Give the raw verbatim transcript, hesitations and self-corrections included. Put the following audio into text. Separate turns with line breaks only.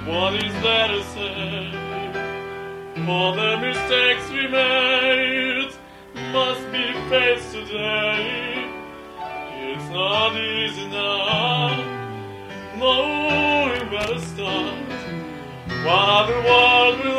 What is there to say? All the mistakes we made must be faced today. It's not easy now, knowing where to start, what the world will